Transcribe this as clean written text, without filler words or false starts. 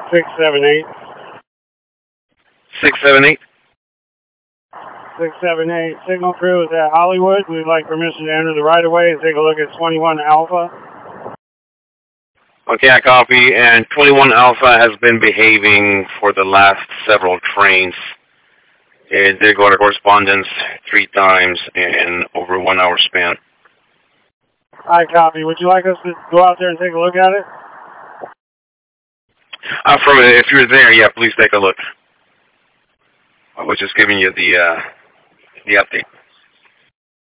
678. 678. 678. Signal crew is at Hollywood. We'd like permission to enter the right-of-way and take a look at 21 Alpha. Okay, I copy. And 21 Alpha has been behaving for the last several trains. It did go to correspondence 3 times in over a 1 hour span. I copy. Would you like us to go out there and take a look at it? Affirmative. If you're there, yeah, please take a look. I was just giving you the update.